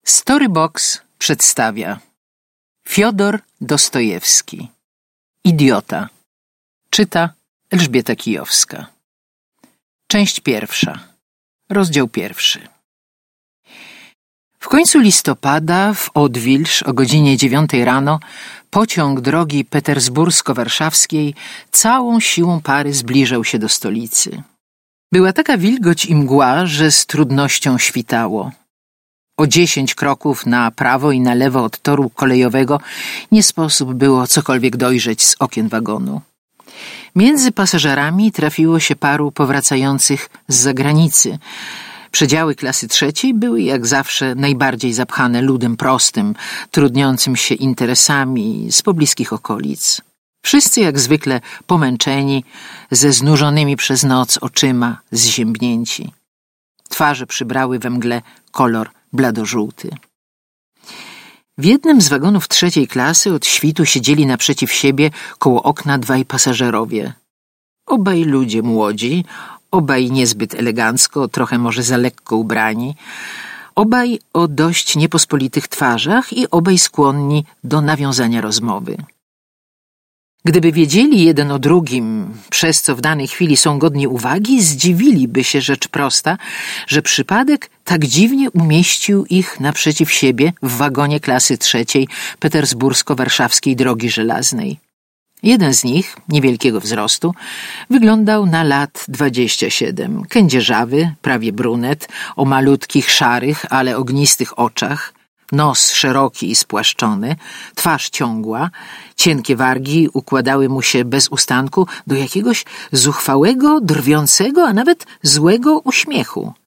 Storybox przedstawia Fiodor Dostojewski. Idiota. Czyta Elżbieta Kijowska. Część pierwsza. Rozdział pierwszy. W końcu listopada w Odwilż o godzinie 9 rano pociąg drogi petersbursko-warszawskiej całą siłą pary zbliżał się do stolicy. Była taka wilgoć i mgła, że z trudnością świtało. O 10 kroków na prawo i na lewo od toru kolejowego nie sposób było cokolwiek dojrzeć z okien wagonu. Między pasażerami trafiło się paru powracających z zagranicy. Przedziały klasy trzeciej były jak zawsze najbardziej zapchane ludem prostym, trudniącym się interesami z pobliskich okolic. Wszyscy jak zwykle pomęczeni, ze znużonymi przez noc oczyma, zziębnięci. Twarze przybrały we mgle kolor bladożółty. W jednym z wagonów trzeciej klasy od świtu siedzieli naprzeciw siebie koło okna dwaj pasażerowie. Obaj ludzie młodzi, obaj niezbyt elegancko, trochę może za lekko ubrani, obaj o dość niepospolitych twarzach i obaj skłonni do nawiązania rozmowy. Gdyby wiedzieli jeden o drugim, przez co w danej chwili są godni uwagi, zdziwiliby się, rzecz prosta, że przypadek tak dziwnie umieścił ich naprzeciw siebie w wagonie klasy trzeciej petersbursko-warszawskiej drogi żelaznej. Jeden z nich, niewielkiego wzrostu, wyglądał na lat 27, kędzierzawy, prawie brunet, o malutkich, szarych, ale ognistych oczach, nos szeroki i spłaszczony, twarz ciągła, cienkie wargi układały mu się bez ustanku do jakiegoś zuchwałego, drwiącego, a nawet złego uśmiechu.